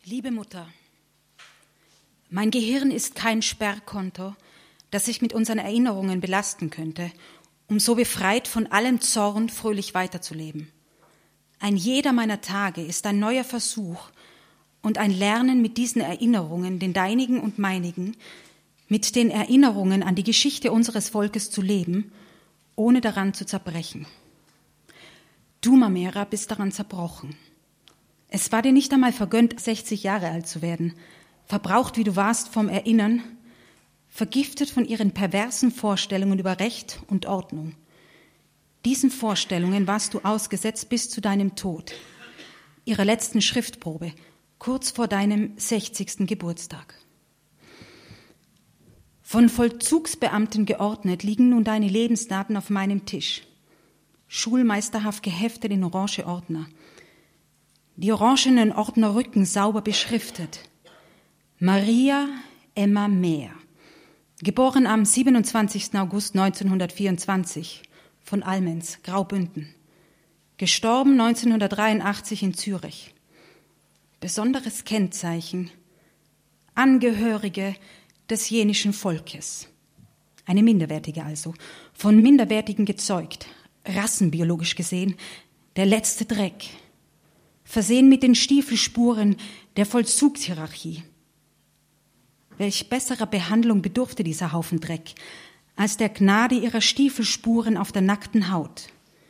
Liebe Mutter, mein Gehirn ist kein Sperrkonto, das ich mit unseren Erinnerungen belasten könnte, um so befreit von allem Zorn fröhlich weiterzuleben. Ein jeder meiner Tage ist ein neuer Versuch und ein Lernen mit diesen Erinnerungen, den deinigen und meinigen, mit den Erinnerungen an die Geschichte unseres Volkes zu leben, ohne daran zu zerbrechen. Du, Mamera, bist daran zerbrochen. Es war dir nicht einmal vergönnt, 60 Jahre alt zu werden, verbraucht, wie du warst, vom Erinnern, vergiftet von ihren perversen Vorstellungen über Recht und Ordnung. Diesen Vorstellungen warst du ausgesetzt bis zu deinem Tod, ihrer letzten Schriftprobe, kurz vor deinem 60. Geburtstag. Von Vollzugsbeamten geordnet liegen nun deine Lebensdaten auf meinem Tisch, schulmeisterhaft geheftet in orange Ordner. Die orangenen Ordnerrücken sauber beschriftet. Maria Emma Mehr, geboren am 27. August 1924 von Almens, Graubünden, gestorben 1983 in Zürich. Besonderes Kennzeichen, Angehörige des jenischen Volkes. Eine Minderwertige also, von Minderwertigen gezeugt, rassenbiologisch gesehen, der letzte Dreck, versehen mit den Stiefelspuren der Vollzugshierarchie. Welch besserer Behandlung bedurfte dieser Haufen Dreck, als der Gnade ihrer Stiefelspuren auf der nackten Haut.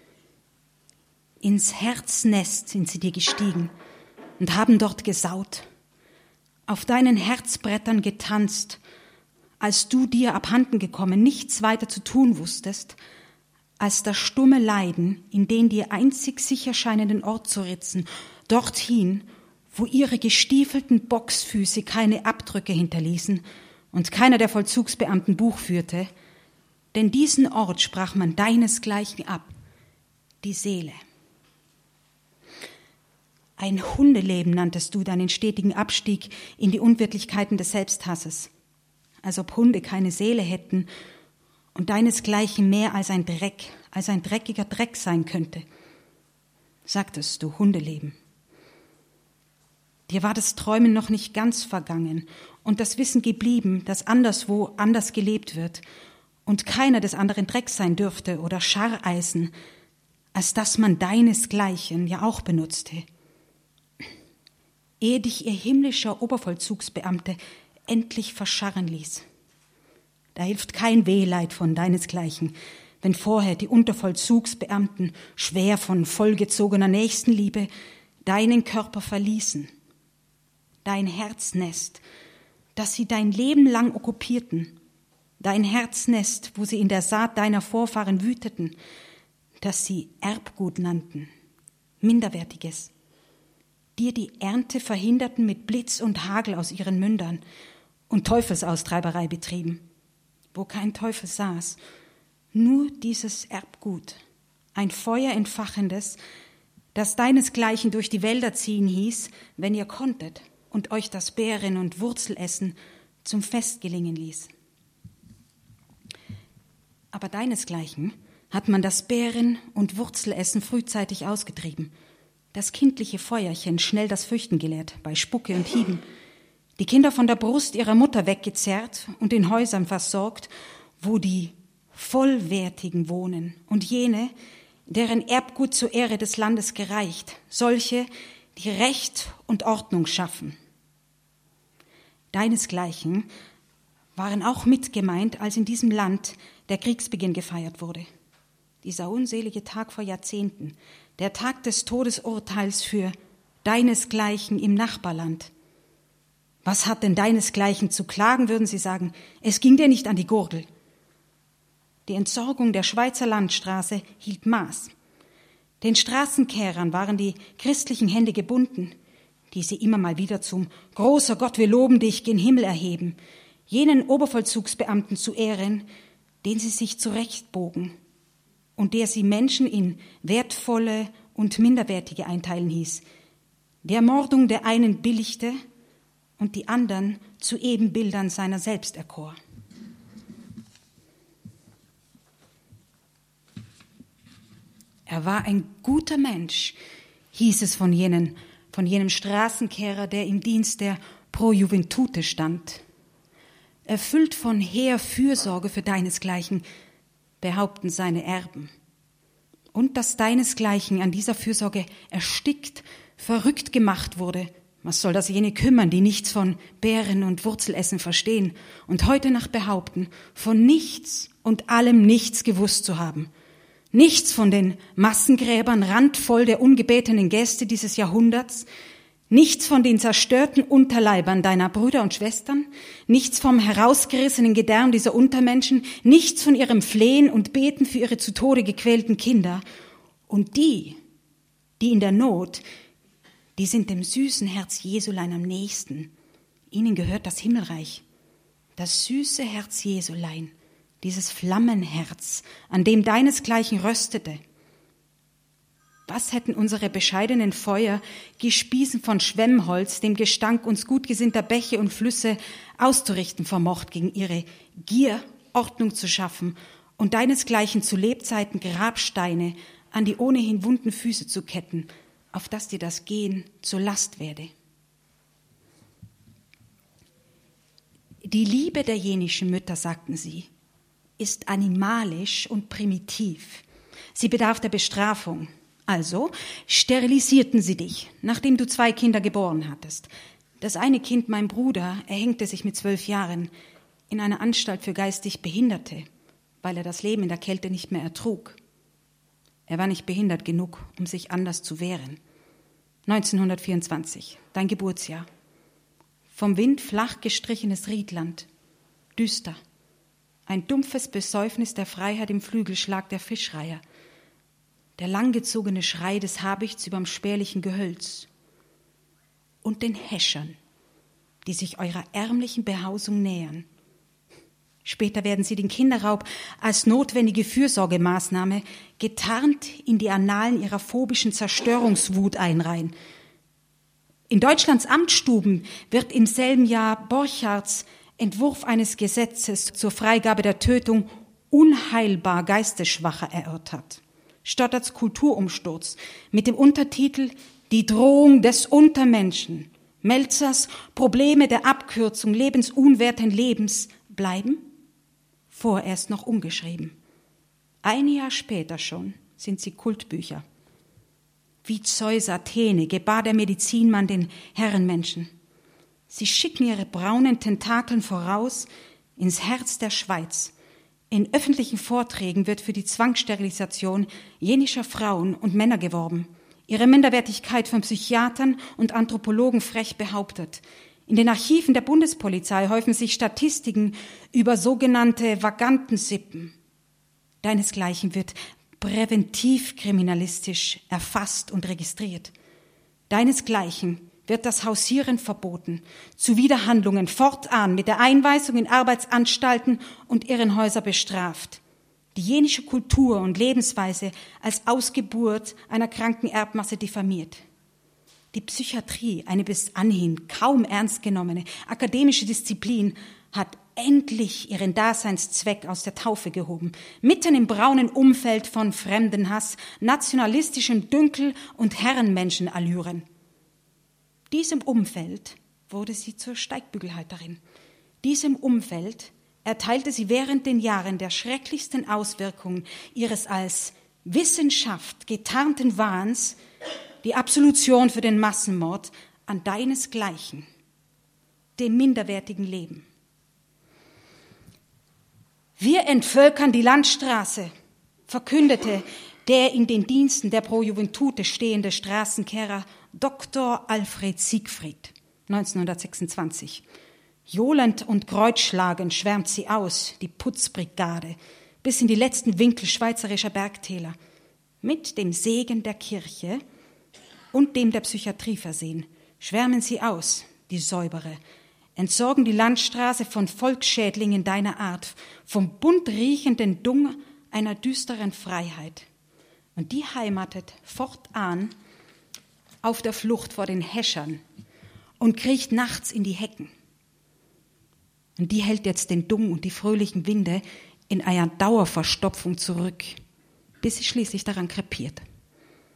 Ins Herznest sind sie dir gestiegen und haben dort gesaut, auf deinen Herzbrettern getanzt, als du dir abhanden gekommen nichts weiter zu tun wusstest, als das stumme Leiden in den dir einzig sicher scheinenden Ort zu ritzen, dorthin, wo ihre gestiefelten Boxfüße keine Abdrücke hinterließen und keiner der Vollzugsbeamten Buch führte, denn diesen Ort sprach man deinesgleichen ab, die Seele. Ein Hundeleben nanntest du deinen stetigen Abstieg in die Unwirklichkeiten des Selbsthasses, als ob Hunde keine Seele hätten und deinesgleichen mehr als ein Dreck, als ein dreckiger Dreck sein könnte, sagtest du, Hundeleben. Dir war das Träumen noch nicht ganz vergangen und das Wissen geblieben, dass anderswo anders gelebt wird und keiner des anderen Dreck sein dürfte oder Scharreisen, als dass man deinesgleichen ja auch benutzte. Ehe dich ihr himmlischer Obervollzugsbeamte endlich verscharren ließ. Da hilft kein Wehleid von deinesgleichen, wenn vorher die Untervollzugsbeamten, schwer von vollgezogener Nächstenliebe, deinen Körper verließen, dein Herznest, das sie dein Leben lang okkupierten, dein Herznest, wo sie in der Saat deiner Vorfahren wüteten, das sie Erbgut nannten, Minderwertiges, dir die Ernte verhinderten mit Blitz und Hagel aus ihren Mündern und Teufelsaustreiberei betrieben, wo kein Teufel saß, nur dieses Erbgut, ein Feuer entfachendes, das deinesgleichen durch die Wälder ziehen hieß, wenn ihr konntet, und euch das Beeren- und Wurzelessen zum Fest gelingen ließ. Aber deinesgleichen hat man das Beeren- und Wurzelessen frühzeitig ausgetrieben, das kindliche Feuerchen schnell das Fürchten gelehrt, bei Spucke und Hieben, die Kinder von der Brust ihrer Mutter weggezerrt und in Häusern versorgt, wo die Vollwertigen wohnen und jene, deren Erbgut zur Ehre des Landes gereicht, solche, die Recht und Ordnung schaffen. Deinesgleichen waren auch mitgemeint, als in diesem Land der Kriegsbeginn gefeiert wurde. Dieser unselige Tag vor Jahrzehnten, der Tag des Todesurteils für deinesgleichen im Nachbarland. Was hat denn deinesgleichen zu klagen, würden sie sagen, es ging dir nicht an die Gurgel. Die Entsorgung der Schweizer Landstraße hielt Maß. Den Straßenkehrern waren die christlichen Hände gebunden, die sie immer mal wieder zum »Großer Gott, wir loben dich« gen Himmel erheben, jenen Obervollzugsbeamten zu Ehren, den sie sich zurechtbogen und der sie Menschen in wertvolle und minderwertige einteilen hieß, die Ermordung der einen billigte und die anderen zu Ebenbildern seiner selbst erkor. Er war ein guter Mensch, hieß es von jenen von jenem Straßenkehrer, der im Dienst der Pro Juventute stand. Erfüllt von hehr Fürsorge für deinesgleichen, behaupten seine Erben. Und dass deinesgleichen an dieser Fürsorge erstickt, verrückt gemacht wurde. Was soll das jene kümmern, die nichts von Beeren und Wurzelessen verstehen und heute Nacht behaupten, von nichts und allem nichts gewusst zu haben? Nichts von den Massengräbern randvoll der ungebetenen Gäste dieses Jahrhunderts, nichts von den zerstörten Unterleibern deiner Brüder und Schwestern, nichts vom herausgerissenen Gedärm dieser Untermenschen, nichts von ihrem Flehen und Beten für ihre zu Tode gequälten Kinder. Und die in der Not, die sind dem süßen Herz Jesulein am nächsten. Ihnen gehört das Himmelreich. Das süße Herz Jesulein, dieses Flammenherz, an dem deinesgleichen röstete. Was hätten unsere bescheidenen Feuer, gespiesen von Schwemmholz, dem Gestank uns gutgesinnter Bäche und Flüsse auszurichten vermocht, gegen ihre Gier Ordnung zu schaffen und deinesgleichen zu Lebzeiten Grabsteine an die ohnehin wunden Füße zu ketten, auf dass dir das Gehen zur Last werde. Die Liebe der jenischen Mütter, sagten sie, ist animalisch und primitiv. Sie bedarf der Bestrafung. Also sterilisierten sie dich, nachdem du 2 Kinder geboren hattest. Das eine Kind, mein Bruder, erhängte sich mit 12 Jahren in einer Anstalt für geistig Behinderte, weil er das Leben in der Kälte nicht mehr ertrug. Er war nicht behindert genug, um sich anders zu wehren. 1924, dein Geburtsjahr. Vom Wind flach gestrichenes Riedland, düster. Ein dumpfes Besäufnis der Freiheit im Flügelschlag der Fischreiher. Der langgezogene Schrei des Habichts überm spärlichen Gehölz. Und den Häschern, die sich eurer ärmlichen Behausung nähern. Später werden sie den Kinderraub als notwendige Fürsorgemaßnahme getarnt in die Annalen ihrer phobischen Zerstörungswut einreihen. In Deutschlands Amtsstuben wird im selben Jahr Borchards Entwurf eines Gesetzes zur Freigabe der Tötung unheilbar Geistesschwacher erörtert. Stotterts Kulturumsturz mit dem Untertitel Die Drohung des Untermenschen, Melzers Probleme der Abkürzung lebensunwerten Lebens bleiben vorerst noch ungeschrieben. Ein Jahr später schon sind sie Kultbücher. Wie Zeus Athene gebar der Medizinmann den Herrenmenschen. Sie schicken ihre braunen Tentakeln voraus ins Herz der Schweiz. In öffentlichen Vorträgen wird für die Zwangssterilisation jenischer Frauen und Männer geworben. Ihre Minderwertigkeit von Psychiatern und Anthropologen frech behauptet. In den Archiven der Bundespolizei häufen sich Statistiken über sogenannte Vagantensippen. Deinesgleichen wird präventiv kriminalistisch erfasst und registriert. Deinesgleichen wird das Hausieren verboten, Zuwiderhandlungen fortan mit der Einweisung in Arbeitsanstalten und Irrenhäuser bestraft. Die jenische Kultur und Lebensweise als Ausgeburt einer kranken Erbmasse diffamiert. Die Psychiatrie, eine bis anhin kaum ernst genommene akademische Disziplin, hat endlich ihren Daseinszweck aus der Taufe gehoben, mitten im braunen Umfeld von Fremdenhass, nationalistischem Dünkel und Herrenmenschenallüren. Diesem Umfeld wurde sie zur Steigbügelhalterin. Diesem Umfeld erteilte sie während den Jahren der schrecklichsten Auswirkungen ihres als Wissenschaft getarnten Wahns die Absolution für den Massenmord an deinesgleichen, dem minderwertigen Leben. Wir entvölkern die Landstraße, verkündete der in den Diensten der Pro Juventute stehende Straßenkehrer Dr. Alfred Siegfried, 1926. Johlend und kreuzschlagend schwärmt sie aus, die Putzbrigade, bis in die letzten Winkel schweizerischer Bergtäler, mit dem Segen der Kirche und dem der Psychiatrie versehen, schwärmen sie aus, die Säubere, entsorgen die Landstraße von Volksschädlingen deiner Art, vom bunt riechenden Dung einer düsteren Freiheit. Und die heimatet fortan auf der Flucht vor den Häschern und kriecht nachts in die Hecken. Und die hält jetzt den Dung und die fröhlichen Winde in einer Dauerverstopfung zurück, bis sie schließlich daran krepiert.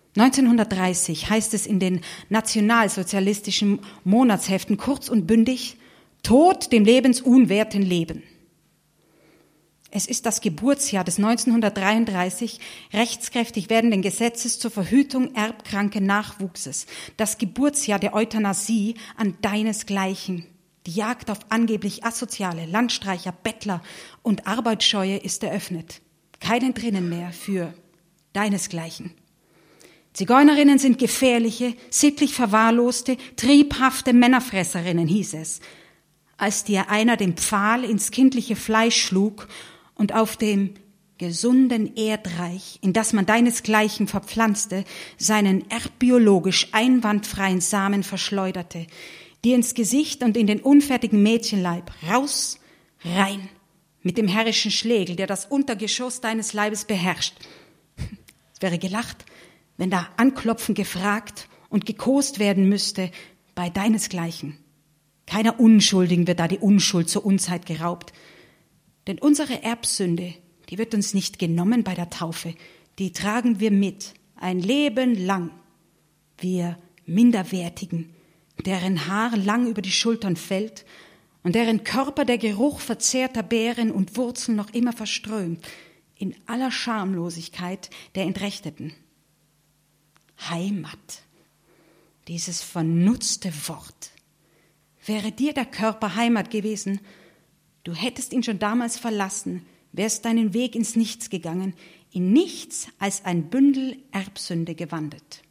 1930 heißt es in den nationalsozialistischen Monatsheften kurz und bündig: Tod dem lebensunwerten Leben. Es ist das Geburtsjahr des 1933 rechtskräftig werdenden Gesetzes zur Verhütung erbkranken Nachwuchses, das Geburtsjahr der Euthanasie an deinesgleichen. Die Jagd auf angeblich Asoziale, Landstreicher, Bettler und Arbeitsscheue ist eröffnet. Keinen drinnen mehr für deinesgleichen. Zigeunerinnen sind gefährliche, sittlich verwahrloste, triebhafte Männerfresserinnen, hieß es, als dir einer den Pfahl ins kindliche Fleisch schlug und auf dem gesunden Erdreich, in das man deinesgleichen verpflanzte, seinen erbbiologisch einwandfreien Samen verschleuderte, dir ins Gesicht und in den unfertigen Mädchenleib, raus, rein, mit dem herrischen Schlegel, der das Untergeschoss deines Leibes beherrscht. Es wäre gelacht, wenn da anklopfen gefragt und gekost werden müsste bei deinesgleichen. Keiner Unschuldigen wird da die Unschuld zur Unzeit geraubt. Denn unsere Erbsünde, die wird uns nicht genommen bei der Taufe, die tragen wir mit, ein Leben lang. Wir Minderwertigen, deren Haar lang über die Schultern fällt und deren Körper der Geruch verzehrter Beeren und Wurzeln noch immer verströmt, in aller Schamlosigkeit der Entrechteten. Heimat, dieses vernutzte Wort. Wäre dir der Körper Heimat gewesen, du hättest ihn schon damals verlassen, wärst deinen Weg ins Nichts gegangen, in nichts als ein Bündel Erbsünde gewandelt.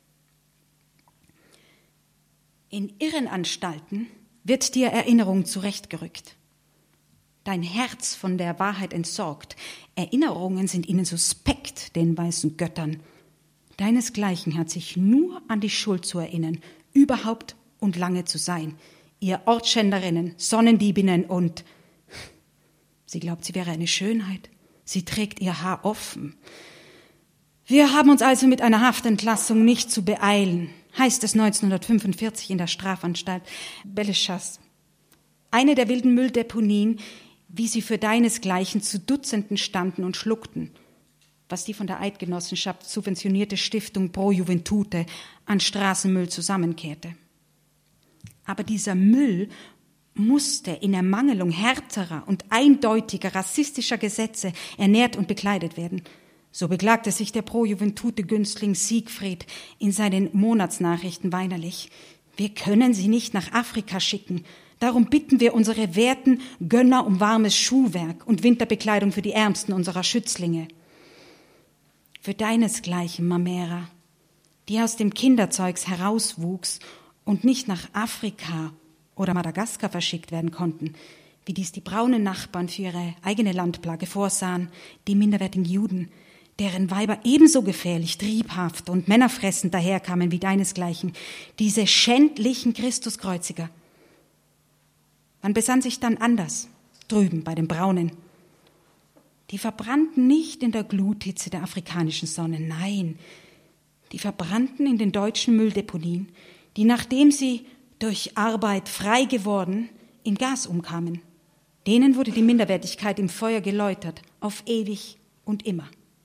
In Irrenanstalten wird dir Erinnerung zurechtgerückt. Dein Herz von der Wahrheit entsorgt. Erinnerungen sind ihnen suspekt, den weißen Göttern. Deinesgleichen hat sich nur an die Schuld zu erinnern, überhaupt und lange zu sein. Ihr Ortsschänderinnen, Sonnendiebinnen und... Sie glaubt, sie wäre eine Schönheit. Sie trägt ihr Haar offen. Wir haben uns also mit einer Haftentlassung nicht zu beeilen, heißt es 1945 in der Strafanstalt Bellechasse. Eine der wilden Mülldeponien, wie sie für deinesgleichen zu Dutzenden standen und schluckten, was die von der Eidgenossenschaft subventionierte Stiftung Pro Juventute an Straßenmüll zusammenkehrte. Aber dieser Müll musste in Ermangelung härterer und eindeutiger rassistischer Gesetze ernährt und bekleidet werden. So beklagte sich der Pro Juventute-Günstling Siegfried in seinen Monatsnachrichten weinerlich. Wir können sie nicht nach Afrika schicken. Darum bitten wir unsere werten Gönner um warmes Schuhwerk und Winterbekleidung für die Ärmsten unserer Schützlinge. Für deinesgleichen, Mamera, die aus dem Kinderzeugs herauswuchs und nicht nach Afrika oder Madagaskar verschickt werden konnten, wie dies die braunen Nachbarn für ihre eigene Landplage vorsahen, die minderwertigen Juden, deren Weiber ebenso gefährlich, triebhaft und männerfressend daherkamen wie deinesgleichen, diese schändlichen Christuskreuziger. Man besann sich dann anders, drüben bei den Braunen. Die verbrannten nicht in der Gluthitze der afrikanischen Sonne, nein, die verbrannten in den deutschen Mülldeponien, die, nachdem sie durch Arbeit frei geworden, in Gas umkamen. Denen wurde die Minderwertigkeit im Feuer geläutert, auf ewig und immer.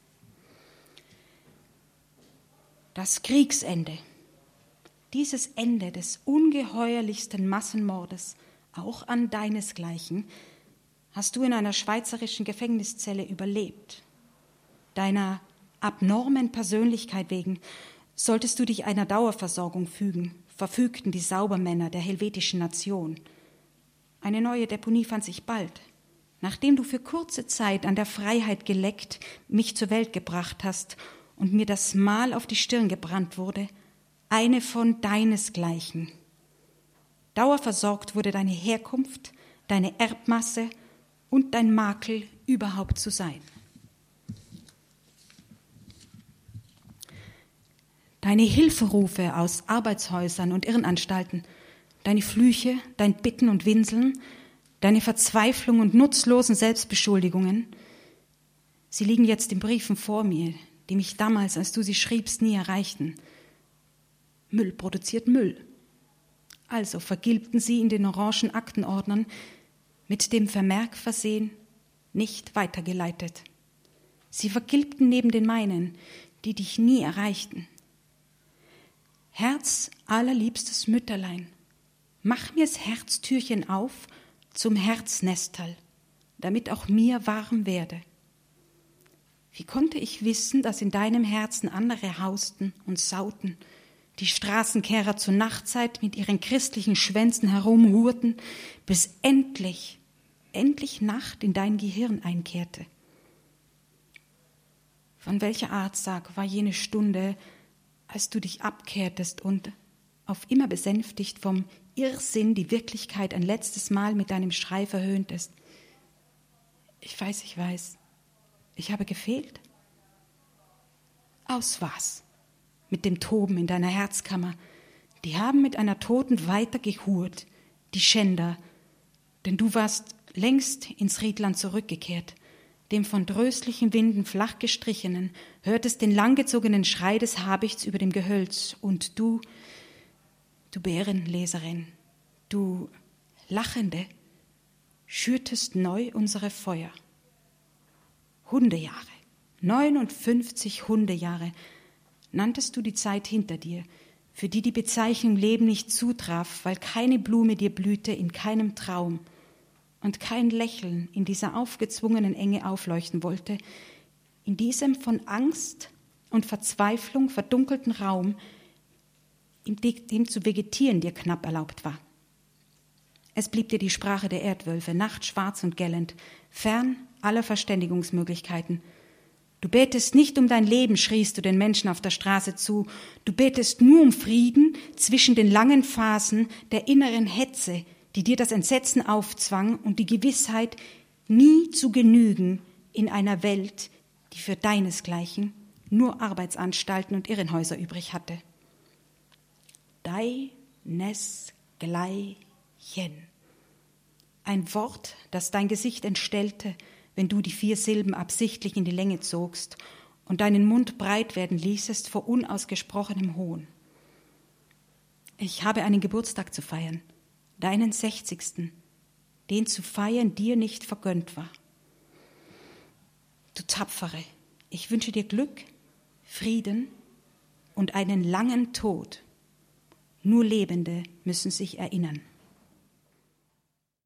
Das Kriegsende, dieses Ende des ungeheuerlichsten Massenmordes, auch an deinesgleichen, hast du in einer schweizerischen Gefängniszelle überlebt. Deiner abnormen Persönlichkeit wegen solltest du dich einer Dauerversorgung fügen, verfügten die Saubermänner der helvetischen Nation. Eine neue Deponie fand sich bald. Nachdem du für kurze Zeit an der Freiheit geleckt mich zur Welt gebracht hast und mir das Mal auf die Stirn gebrannt wurde, eine von deinesgleichen. Dauerversorgt wurde deine Herkunft, deine Erbmasse und dein Makel überhaupt zu sein. Deine Hilferufe aus Arbeitshäusern und Irrenanstalten, deine Flüche, dein Bitten und Winseln, deine Verzweiflung und nutzlosen Selbstbeschuldigungen, sie liegen jetzt in Briefen vor mir, die mich damals, als du sie schriebst, nie erreichten. Müll produziert Müll. Also vergilbten sie in den orangen Aktenordnern, mit dem Vermerk versehen, nicht weitergeleitet. Sie vergilbten neben den meinen, die dich nie erreichten. Herz allerliebstes Mütterlein, mach mir's Herztürchen auf zum Herznestal, damit auch mir warm werde. Wie konnte ich wissen, dass in deinem Herzen andere hausten und sauten, die Straßenkehrer zur Nachtzeit mit ihren christlichen Schwänzen herumhurten, bis endlich Nacht in dein Gehirn einkehrte? Von welcher Art, sag, war jene Stunde, als du dich abkehrtest und auf immer besänftigt vom Irrsinn die Wirklichkeit ein letztes Mal mit deinem Schrei verhöhntest? Ich weiß, ich habe gefehlt. Aus was? Mit dem Toben in deiner Herzkammer. Die haben mit einer Toten weiter gehurt, die Schänder, denn du warst längst ins Riedland zurückgekehrt. Dem von tröstlichen Winden flach gestrichenen, hörtest den langgezogenen Schrei des Habichts über dem Gehölz. Und du Bärenleserin, du Lachende, schürtest neu unsere Feuer. Hundejahre, 59 Hundejahre, nanntest du die Zeit hinter dir, für die Bezeichnung Leben nicht zutraf, weil keine Blume dir blühte in keinem Traum und kein Lächeln in dieser aufgezwungenen Enge aufleuchten wollte, in diesem von Angst und Verzweiflung verdunkelten Raum, in dem zu vegetieren dir knapp erlaubt war. Es blieb dir die Sprache der Erdwölfe, nachtschwarz und gellend, fern aller Verständigungsmöglichkeiten. Du betest nicht um dein Leben, schriest du den Menschen auf der Straße zu. Du betest nur um Frieden zwischen den langen Phasen der inneren Hetze, die dir das Entsetzen aufzwang und die Gewissheit, nie zu genügen in einer Welt, die für deinesgleichen nur Arbeitsanstalten und Irrenhäuser übrig hatte. Deinesgleichen. Ein Wort, das dein Gesicht entstellte, wenn du die 4 Silben absichtlich in die Länge zogst und deinen Mund breit werden ließest vor unausgesprochenem Hohn. Ich habe einen Geburtstag zu feiern, deinen 60., den zu feiern dir nicht vergönnt war. Du Tapfere, ich wünsche dir Glück, Frieden und einen langen Tod. Nur Lebende müssen sich erinnern.